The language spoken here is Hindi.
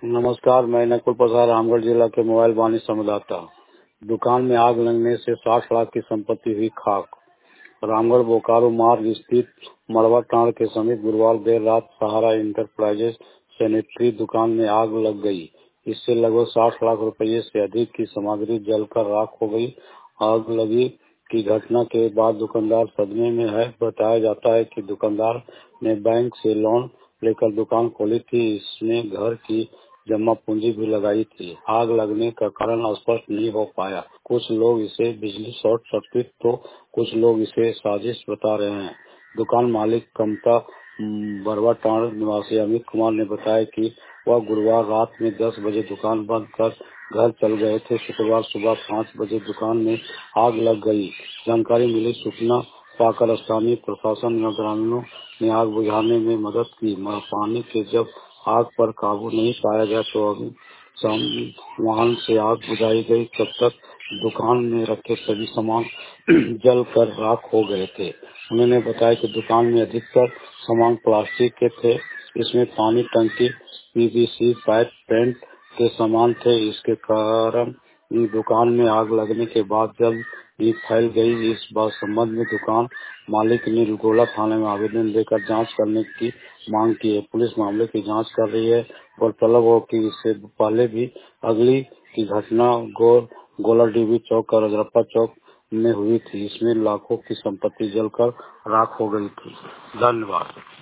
नमस्कार, मैं नकुल प्रसाद रामगढ़ जिला के मोबाइल वाणी संवाददाता। दुकान में आग लगने से 60 लाख की संपत्ति हुई खाक। रामगढ़ बोकारो मार्ग स्थित मड़वा टांड़ के समीप गुरुवार देर रात सहारा इंटरप्राइजेज सैनिटरी दुकान में आग लग गई। इससे लगभग 60 लाख रुपये से अधिक की सामग्री जलकर राख हो गई। आग लगी की घटना के बाद दुकानदार सदमे में है। बताया जाता है कि दुकानदार ने बैंक से लोन लेकर दुकान खोली थी। इसमें घर की जमा पूंजी भी लगाई थी। आग लगने का कारण स्पष्ट नहीं हो पाया। कुछ लोग इसे बिजली शॉर्ट सर्किट तो कुछ लोग इसे साजिश बता रहे हैं। दुकान मालिक कमता बरवा टांड़ निवासी अमित कुमार ने बताया कि वह गुरुवार रात में 10 बजे दुकान बंद कर घर चल गए थे। शुक्रवार सुबह 5 बजे दुकान में आग लग गई। जानकारी मिली सूचना पाकर स्थानीय प्रशासन व ग्रामीणों ने आग बुझाने में मदद की। पानी के जब आग पर काबू नहीं पाया गया तो वाहन से आग बुझाई गई। तब तक दुकान में रखे सभी सामान जल कर राख हो गए थे। उन्होंने बताया कि दुकान में अधिकतर सामान प्लास्टिक के थे। इसमें पानी टंकी, पीवीसी पाइप, पेंट के सामान थे। इसके कारण दुकान में आग लगने के बाद जल्द ही फैल गई। इस बात संबंध में दुकान मालिक ने गोला थाने में आवेदन देकर जांच करने की मांग की है। पुलिस मामले की जांच कर रही है और तलब हो कि इससे पहले भी अगली की घटना गोलाडीबी चौक और रजरप्पा चौक में हुई थी। इसमें लाखों की संपत्ति जलकर राख हो गई थी। धन्यवाद।